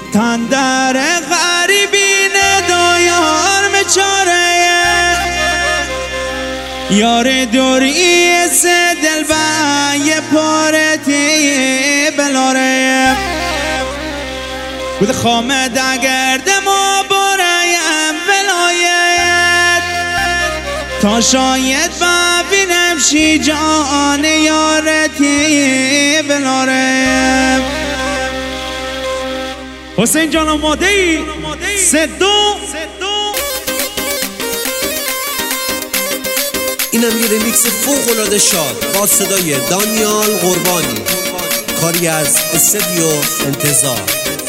تندر غریبی ندایار مچاره یار دوری سه دل یه پارتی بلاره بود خامد اگرد ما برایم ولایت تا شاید ببینم شی جان یارتی بلاره حسین جان آماده ای؟ صدو اینم یه ریمیکس فوق‌العاده شاد با صدای دانیال قربانی، کاری از استودیو انتظار.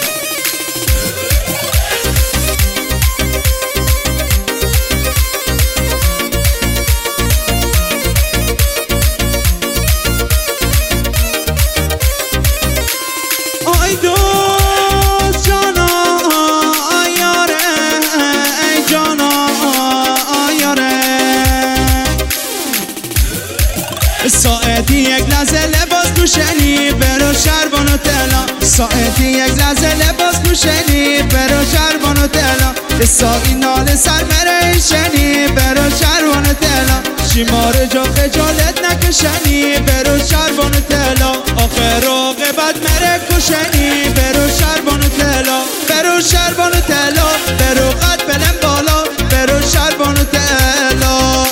ساعتی یک لحظه لباس پوشنی برو شربان و تلا ساعتی یک لحظه لباس پوشنی برو شربان و تلا سایی نال سر مریشنی برو شربان و تلا شیمار جا خجالت نکشنی برو شربان و تلا آخر عاقبت مره کشنی برو شربان و تلا برو شربان و تلا برو قد بلند بالا برو شربان و تلا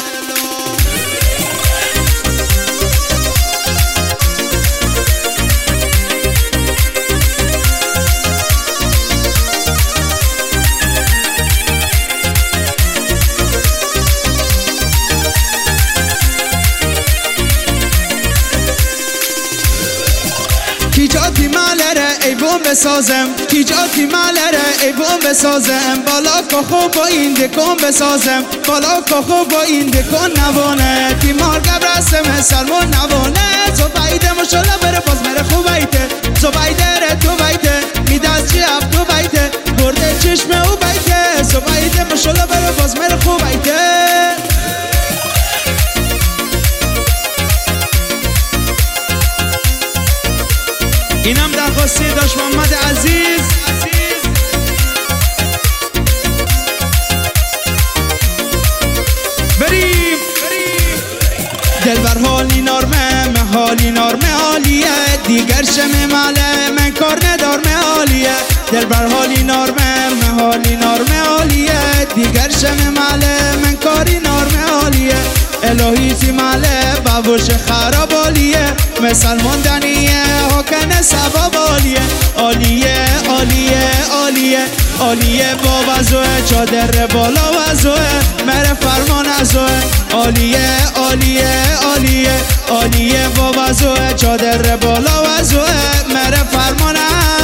کی جاتی مالره ای بوم بسازم کی جاتی مالره ای بوم بسازم بالا کخو با این دکون بسازم بالا کخو با این دکون نوانه تیمار قبرسم سلمون نوانه زبایده مشالا بره باز مره خوبایته زبایده ره تو بایته میدست چی اب تو بایته برده چشم او بایته زبایده مشالا بره باز مره خوبایته اینم درخواستی داشت محمد عزیز بریم دلبر حالی نارمه حالی نارمه حالیه دیگر شمه ماله من کار ندارمه حالیه دلبر حالی نارمه حالی نارمه حالیه دیگر شمه ماله من کاری نارمه حالیه الهی تی ماله بابوش خراب حالیه مثل ماندنیه حکن سباب عالیه عالیه عالیه عالیه عالیه با وضوه چادر بالا وضوه مره فرمان ازوه عالیه عالیه عالیه عالیه با وضوه چادر بالا وضوه مره فرمان